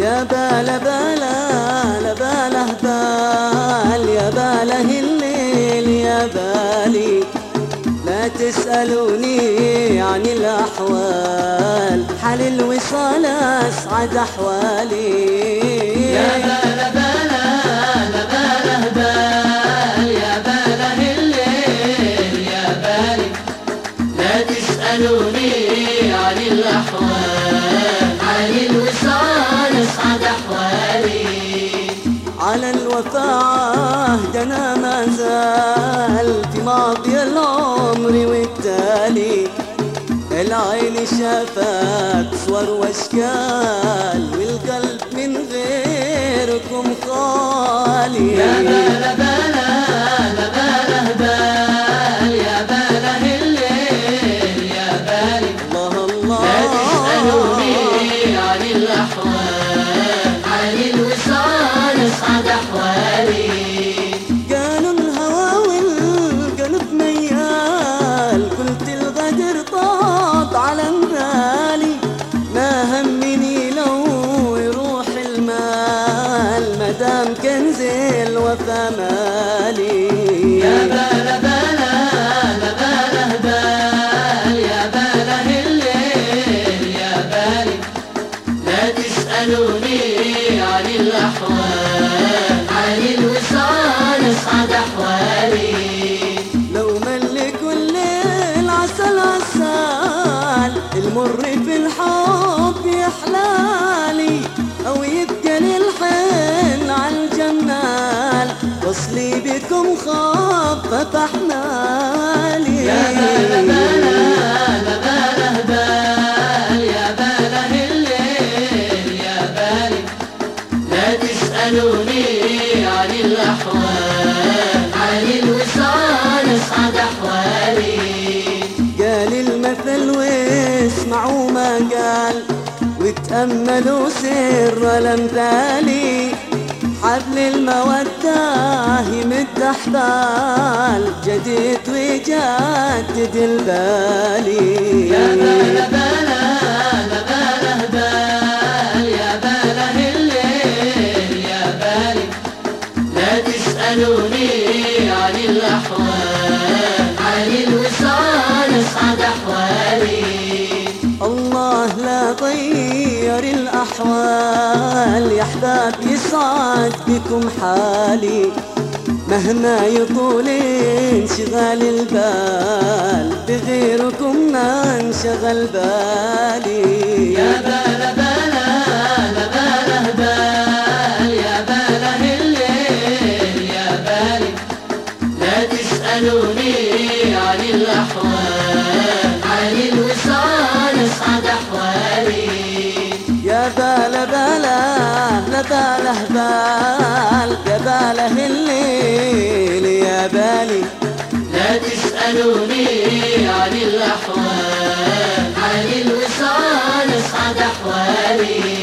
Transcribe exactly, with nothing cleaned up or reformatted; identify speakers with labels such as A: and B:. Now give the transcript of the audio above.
A: يا باله باله لباله بال، يا باله الليل يا بالي، لا تسألوني عن الأحوال، حال الوصال أسعد أحوالي.
B: يا باله باله لباله بال، يا باله الليل يا بالي، لا تسألوني عن الأحوال، حال الوصال أسعد أحوالي.
A: على الوفاء عهدنا ما زال في ماضي العمر والتالي، العين شافت صور واشكال، والقلب من غيركم خالي.
B: يا باله باله لباله بال، يا باله الليل يا بالي،
A: الله الله
B: لا تسألوني عن الأحوال، عن الوصال أسعد أحوالي.
A: قالوا الهوى والقلب ميال، قلت الغدر طاب على مالي، ما همني لو يروح المال، مدام كنزي الوفا مالي.
B: يا باله باله لباله بال، يا باله الليل يا بالي، لا تسألوني عن الأحوال، عن الوصال أسعد أحوالي.
A: لو مل كل العسل عسال، المر في الحب يحلالي، أو يبقى للحن عالجمال، وصلي بكم خفف أحمالي.
B: يا باله باله لباله بال، يا باله الليل يا بالي، لا تسألوني عن الأحوال، عن الوصال أسعد أحوالي.
A: قال المثل واسمعوا ما قال، وتأملوا سر الأمثال، حبل المودة يمد أحبال، جديد ويجدد البالي.
B: يا باله باله لباله بال، يا باله الليل يا بالي، لا تسألوني عن الأحوال، عن الوصال أسعد أحوالي.
A: الله لا طير الأحوال، يا أحباب يسعد بكم حالي، مهما يطول انشغال البال، بغيركم ما انشغل بالي.
B: يا باله باله لباله بال، يا باله الليل يا بالي، لا تسألوني عن الأحوال، عن الوصال أسعد أحوالي.
A: يا باله باله لباله بال، يا باله الليل يا بالي،
B: لا تسألوني عن الأحوال، عن الوصال أسعد أحوالي.